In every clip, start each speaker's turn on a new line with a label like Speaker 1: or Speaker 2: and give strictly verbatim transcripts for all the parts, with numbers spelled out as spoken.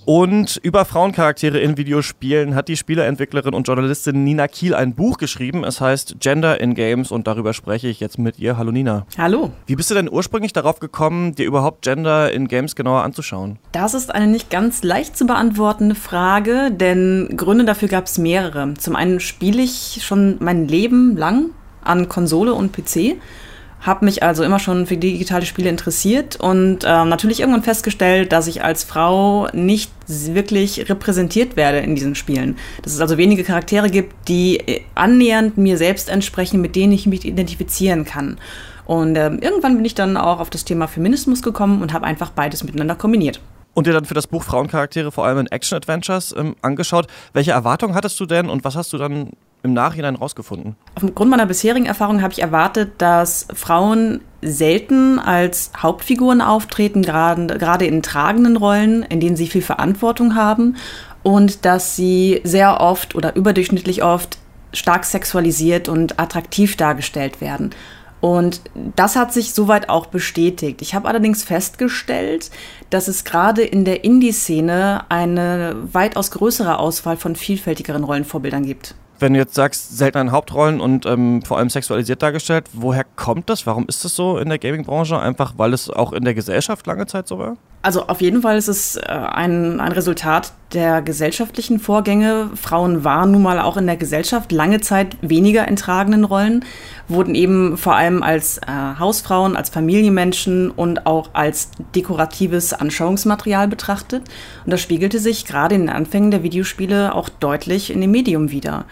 Speaker 1: Und über Frauencharaktere in Videospielen hat die Spieleentwicklerin und Journalistin Nina Kiel ein Buch geschrieben. Es heißt Gender in Games und darüber spreche ich jetzt mit ihr. Hallo Nina.
Speaker 2: Hallo.
Speaker 1: Wie bist du denn ursprünglich darauf gekommen, dir überhaupt Gender in Games genauer anzuschauen?
Speaker 2: Das ist eine nicht ganz leicht zu beantwortende Frage, denn Gründe dafür gab es mehrere. Zum einen spiele ich schon mein Leben lang an Konsole und P C. Habe mich also immer schon für digitale Spiele interessiert und äh, natürlich irgendwann festgestellt, dass ich als Frau nicht wirklich repräsentiert werde in diesen Spielen. Dass es also wenige Charaktere gibt, die annähernd mir selbst entsprechen, mit denen ich mich identifizieren kann. Und äh, irgendwann bin ich dann auch auf das Thema Feminismus gekommen und habe einfach beides miteinander kombiniert.
Speaker 1: Und dir dann für das Buch Frauencharaktere vor allem in Action-Adventures ähm, angeschaut. Welche Erwartungen hattest du denn und was hast du dann im Nachhinein rausgefunden? Aufgrund
Speaker 2: meiner bisherigen Erfahrung habe ich erwartet, dass Frauen selten als Hauptfiguren auftreten, gerade, gerade in tragenden Rollen, in denen sie viel Verantwortung haben und dass sie sehr oft oder überdurchschnittlich oft stark sexualisiert und attraktiv dargestellt werden. Und das hat sich soweit auch bestätigt. Ich habe allerdings festgestellt, dass es gerade in der Indie-Szene eine weitaus größere Auswahl von vielfältigeren Rollenvorbildern gibt.
Speaker 1: Wenn du jetzt sagst, selten in Hauptrollen und ähm, vor allem sexualisiert dargestellt, woher kommt das? Warum ist das so in der Gaming-Branche? Einfach, weil es auch in der Gesellschaft lange Zeit so war?
Speaker 2: Also auf jeden Fall ist es äh, ein, ein Resultat der gesellschaftlichen Vorgänge. Frauen waren nun mal auch in der Gesellschaft lange Zeit weniger in tragenden Rollen, wurden eben vor allem als äh, Hausfrauen, als Familienmenschen und auch als dekoratives Anschauungsmaterial betrachtet. Und das spiegelte sich gerade in den Anfängen der Videospiele auch deutlich in dem Medium wider.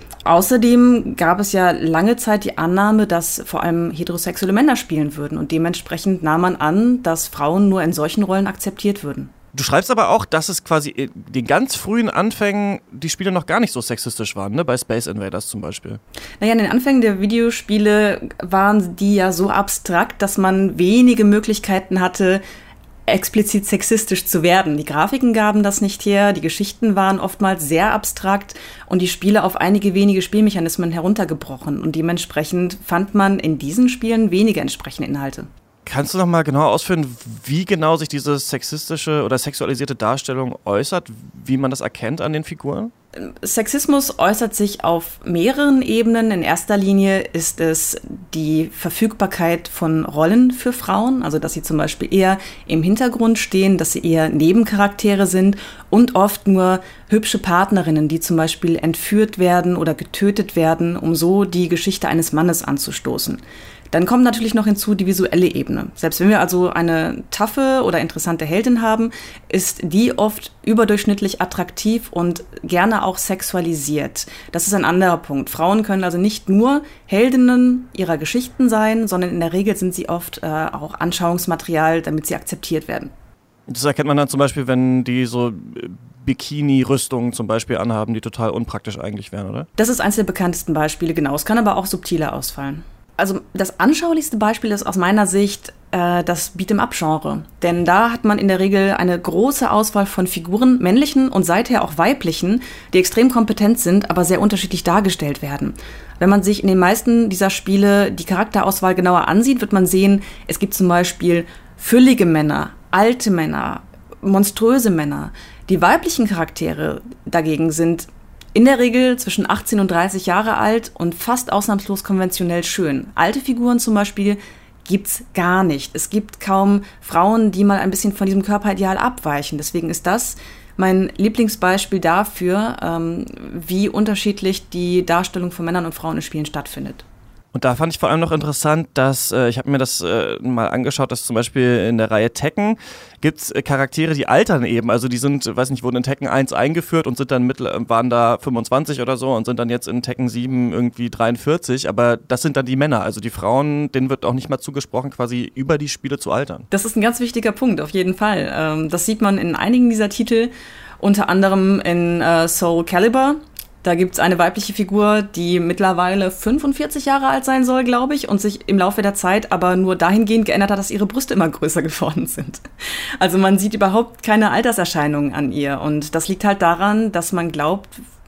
Speaker 2: Außerdem gab es ja lange Zeit die Annahme, dass vor allem heterosexuelle Männer spielen würden und dementsprechend nahm man an, dass Frauen nur in solchen Rollen akzeptiert würden.
Speaker 1: Du schreibst aber auch, dass es quasi in den ganz frühen Anfängen die Spiele noch gar nicht so sexistisch waren, ne? Bei Space Invaders zum Beispiel.
Speaker 2: Naja, in den Anfängen der Videospiele waren die ja so abstrakt, dass man wenige Möglichkeiten hatte, explizit sexistisch zu werden. Die Grafiken gaben das nicht her, die Geschichten waren oftmals sehr abstrakt und die Spiele auf einige wenige Spielmechanismen heruntergebrochen. Und dementsprechend fand man in diesen Spielen wenige entsprechende Inhalte.
Speaker 1: Kannst du noch mal genauer ausführen, wie genau sich diese sexistische oder sexualisierte Darstellung äußert, wie man das erkennt an den Figuren?
Speaker 2: Sexismus äußert sich auf mehreren Ebenen. In erster Linie ist es die Verfügbarkeit von Rollen für Frauen, also dass sie zum Beispiel eher im Hintergrund stehen, dass sie eher Nebencharaktere sind und oft nur hübsche Partnerinnen, die zum Beispiel entführt werden oder getötet werden, um so die Geschichte eines Mannes anzustoßen. Dann kommt natürlich noch hinzu die visuelle Ebene. Selbst wenn wir also eine taffe oder interessante Heldin haben, ist die oft überdurchschnittlich attraktiv und gerne auch sexualisiert. Das ist ein anderer Punkt. Frauen können also nicht nur Heldinnen ihrer Geschichten sein, sondern in der Regel sind sie oft äh, auch Anschauungsmaterial, damit sie akzeptiert werden.
Speaker 1: Das erkennt man dann zum Beispiel, wenn die so Bikini-Rüstungen zum Beispiel anhaben, die total unpraktisch eigentlich wären, oder?
Speaker 2: Das ist eines der bekanntesten Beispiele, genau. Es kann aber auch subtiler ausfallen. Also das anschaulichste Beispiel ist aus meiner Sicht äh, das Beat'em-up-Genre. Denn da hat man in der Regel eine große Auswahl von Figuren, männlichen und seither auch weiblichen, die extrem kompetent sind, aber sehr unterschiedlich dargestellt werden. Wenn man sich in den meisten dieser Spiele die Charakterauswahl genauer ansieht, wird man sehen, es gibt zum Beispiel füllige Männer, alte Männer, monströse Männer. Die weiblichen Charaktere dagegen sind in der Regel zwischen achtzehn und dreißig Jahre alt und fast ausnahmslos konventionell schön. Alte Figuren zum Beispiel gibt's gar nicht. Es gibt kaum Frauen, die mal ein bisschen von diesem Körperideal abweichen. Deswegen ist das mein Lieblingsbeispiel dafür, ähm, wie unterschiedlich die Darstellung von Männern und Frauen in Spielen stattfindet.
Speaker 1: Und da fand ich vor allem noch interessant, dass, äh, ich habe mir das äh, mal angeschaut, dass zum Beispiel in der Reihe Tekken gibt es äh, Charaktere, die altern eben, also die sind, weiß nicht, wurden in Tekken eins eingeführt und sind dann mittel, waren da fünfundzwanzig oder so und sind dann jetzt in Tekken sieben irgendwie dreiundvierzig, aber das sind dann die Männer, also die Frauen, denen wird auch nicht mal zugesprochen, quasi über die Spiele zu altern.
Speaker 2: Das ist ein ganz wichtiger Punkt, auf jeden Fall. Ähm, das sieht man in einigen dieser Titel, unter anderem in äh, Soul Calibur. Da gibt's eine weibliche Figur, die mittlerweile fünfundvierzig Jahre alt sein soll, glaube ich, und sich im Laufe der Zeit aber nur dahingehend geändert hat, dass ihre Brüste immer größer geworden sind. Also man sieht überhaupt keine Alterserscheinungen an ihr. Und das liegt halt daran, dass man glaubt,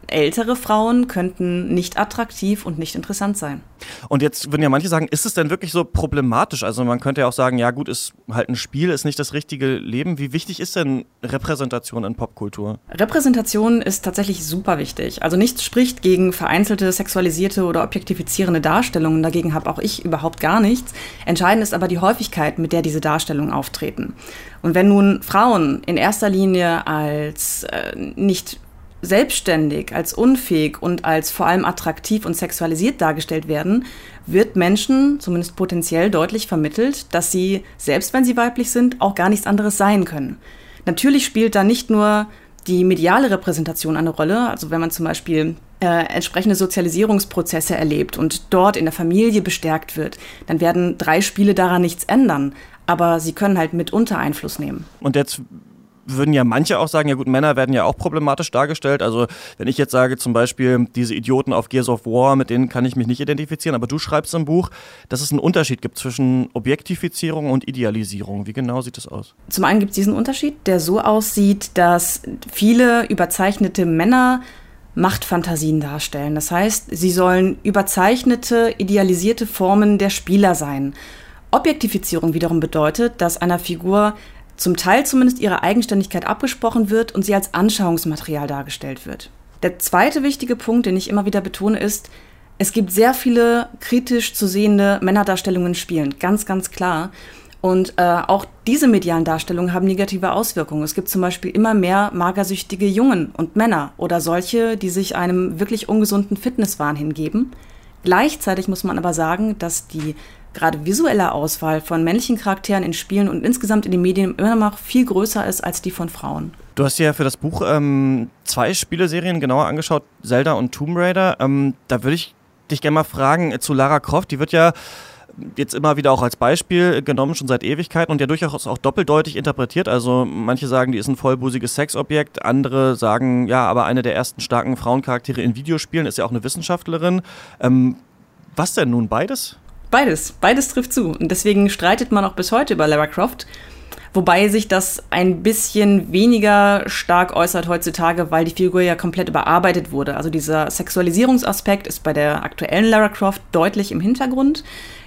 Speaker 2: ältere Frauen könnten nicht attraktiv und nicht interessant sein.
Speaker 1: Und jetzt würden ja manche sagen, ist es denn wirklich so problematisch? Also man könnte ja auch sagen, ja gut, ist halt ein Spiel, ist nicht das richtige Leben. Wie wichtig ist denn Repräsentation in Popkultur?
Speaker 2: Repräsentation ist tatsächlich super wichtig. Also nichts spricht gegen vereinzelte sexualisierte oder objektifizierende Darstellungen. Dagegen habe auch ich überhaupt gar nichts. Entscheidend ist aber die Häufigkeit, mit der diese Darstellungen auftreten. Und wenn nun Frauen in erster Linie als äh, nicht selbstständig, als unfähig und als vor allem attraktiv und sexualisiert dargestellt werden, wird Menschen, zumindest potenziell, deutlich vermittelt, dass sie, selbst wenn sie weiblich sind, auch gar nichts anderes sein können. Natürlich spielt da nicht nur die mediale Repräsentation eine Rolle, also wenn man zum Beispiel äh, entsprechende Sozialisierungsprozesse erlebt und dort in der Familie bestärkt wird, dann werden drei Spiele daran nichts ändern, aber sie können halt mitunter Einfluss nehmen.
Speaker 1: Und jetzt würden ja manche auch sagen, ja gut, Männer werden ja auch problematisch dargestellt. Also wenn ich jetzt sage zum Beispiel, diese Idioten auf Gears of War, mit denen kann ich mich nicht identifizieren, aber du schreibst im Buch, dass es einen Unterschied gibt zwischen Objektifizierung und Idealisierung. Wie genau sieht das aus?
Speaker 2: Zum einen gibt es diesen Unterschied, der so aussieht, dass viele überzeichnete Männer Machtfantasien darstellen. Das heißt, sie sollen überzeichnete, idealisierte Formen der Spieler sein. Objektifizierung wiederum bedeutet, dass einer Figur zum Teil zumindest ihre Eigenständigkeit abgesprochen wird und sie als Anschauungsmaterial dargestellt wird. Der zweite wichtige Punkt, den ich immer wieder betone, ist, es gibt sehr viele kritisch zu sehende Männerdarstellungen in Spielen, ganz, ganz klar. Und äh, auch diese medialen Darstellungen haben negative Auswirkungen. Es gibt zum Beispiel immer mehr magersüchtige Jungen und Männer oder solche, die sich einem wirklich ungesunden Fitnesswahn hingeben. Gleichzeitig muss man aber sagen, dass die gerade visuelle Auswahl von männlichen Charakteren in Spielen und insgesamt in den Medien immer noch viel größer ist als die von Frauen.
Speaker 1: Du hast dir ja für das Buch ähm, zwei Spieleserien genauer angeschaut, Zelda und Tomb Raider. Ähm, da würde ich dich gerne mal fragen zu Lara Croft. Die wird ja jetzt immer wieder auch als Beispiel genommen, schon seit Ewigkeiten und ja durchaus auch doppeldeutig interpretiert. Also manche sagen, die ist ein vollbusiges Sexobjekt, andere sagen, ja, aber eine der ersten starken Frauencharaktere in Videospielen, ist ja auch eine Wissenschaftlerin. Ähm, was denn nun, beides?
Speaker 2: Beides, beides trifft zu. Und deswegen streitet man auch bis heute über Lara Croft. Wobei sich das ein bisschen weniger stark äußert heutzutage, weil die Figur ja komplett überarbeitet wurde. Also dieser Sexualisierungsaspekt ist bei der aktuellen Lara Croft deutlich im Hintergrund.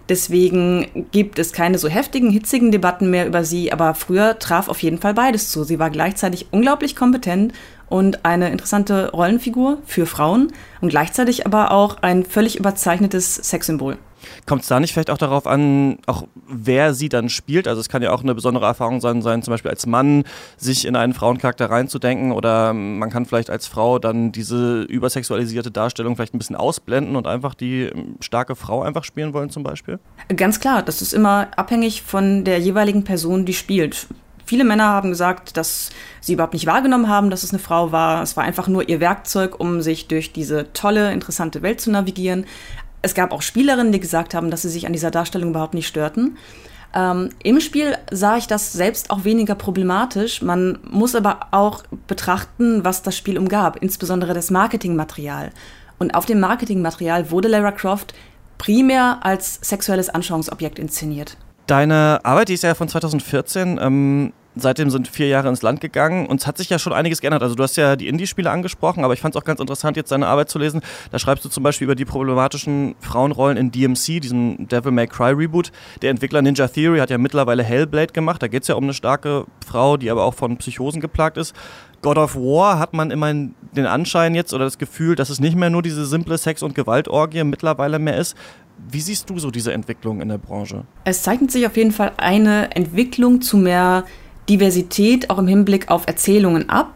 Speaker 2: Deswegen gibt es keine so heftigen, hitzigen Debatten mehr über sie. Aber früher traf auf jeden Fall beides zu. Sie war gleichzeitig unglaublich kompetent und eine interessante Rollenfigur für Frauen und gleichzeitig aber auch ein völlig überzeichnetes Sexsymbol.
Speaker 1: Kommt es da nicht vielleicht auch darauf an, auch wer sie dann spielt? Also es kann ja auch eine besondere Erfahrung sein, sein, zum Beispiel als Mann sich in einen Frauencharakter reinzudenken oder man kann vielleicht als Frau dann diese übersexualisierte Darstellung vielleicht ein bisschen ausblenden und einfach die starke Frau einfach spielen wollen zum Beispiel?
Speaker 2: Ganz klar, das ist immer abhängig von der jeweiligen Person, die spielt. Viele Männer haben gesagt, dass sie überhaupt nicht wahrgenommen haben, dass es eine Frau war. Es war einfach nur ihr Werkzeug, um sich durch diese tolle, interessante Welt zu navigieren. Es gab auch Spielerinnen, die gesagt haben, dass sie sich an dieser Darstellung überhaupt nicht störten. Ähm, im Spiel sah ich das selbst auch weniger problematisch. Man muss aber auch betrachten, was das Spiel umgab, insbesondere das Marketingmaterial. Und auf dem Marketingmaterial wurde Lara Croft primär als sexuelles Anschauungsobjekt inszeniert.
Speaker 1: Deine Arbeit, die ist ja von zweitausendvierzehn, ähm, seitdem sind vier Jahre ins Land gegangen und es hat sich ja schon einiges geändert. Also du hast ja die Indie-Spiele angesprochen, aber ich fand es auch ganz interessant, jetzt deine Arbeit zu lesen. Da schreibst du zum Beispiel über die problematischen Frauenrollen in D M C, diesem Devil May Cry Reboot. Der Entwickler Ninja Theory hat ja mittlerweile Hellblade gemacht. Da geht es ja um eine starke Frau, die aber auch von Psychosen geplagt ist. God of War hat man immer den Anschein jetzt oder das Gefühl, dass es nicht mehr nur diese simple Sex- und Gewaltorgie mittlerweile mehr ist. Wie siehst du so diese Entwicklung in der Branche?
Speaker 2: Es zeichnet sich auf jeden Fall eine Entwicklung zu mehr Diversität, auch im Hinblick auf Erzählungen ab.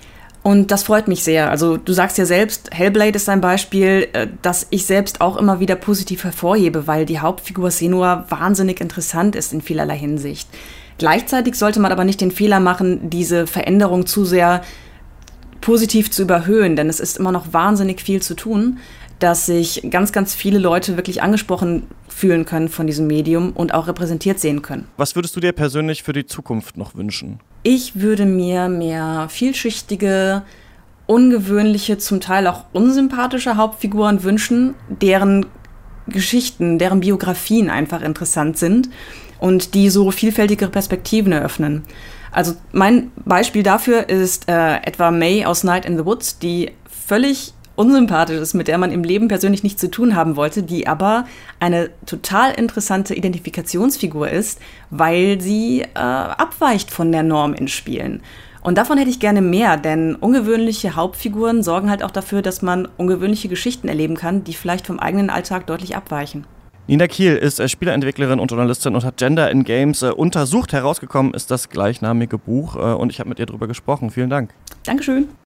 Speaker 2: Und das freut mich sehr. Also du sagst ja selbst, Hellblade ist ein Beispiel, das ich selbst auch immer wieder positiv hervorhebe, weil die Hauptfigur Senua wahnsinnig interessant ist in vielerlei Hinsicht. Gleichzeitig sollte man aber nicht den Fehler machen, diese Veränderung zu sehr positiv zu überhöhen, denn es ist immer noch wahnsinnig viel zu tun, dass sich ganz, ganz viele Leute wirklich angesprochen fühlen können von diesem Medium und auch repräsentiert sehen können.
Speaker 1: Was würdest du dir persönlich für die Zukunft noch wünschen?
Speaker 2: Ich würde mir mehr vielschichtige, ungewöhnliche, zum Teil auch unsympathische Hauptfiguren wünschen, deren Geschichten, deren Biografien einfach interessant sind und die so vielfältigere Perspektiven eröffnen. Also mein Beispiel dafür ist äh, etwa May aus Night in the Woods, die völlig unsympathisch ist, mit der man im Leben persönlich nichts zu tun haben wollte, die aber eine total interessante Identifikationsfigur ist, weil sie äh, abweicht von der Norm in Spielen. Und davon hätte ich gerne mehr, denn ungewöhnliche Hauptfiguren sorgen halt auch dafür, dass man ungewöhnliche Geschichten erleben kann, die vielleicht vom eigenen Alltag deutlich abweichen.
Speaker 1: Nina Kiel ist äh, Spieleentwicklerin und Journalistin und hat Gender in Games äh, untersucht. Herausgekommen ist das gleichnamige Buch äh, und ich habe mit ihr drüber gesprochen. Vielen Dank.
Speaker 2: Dankeschön.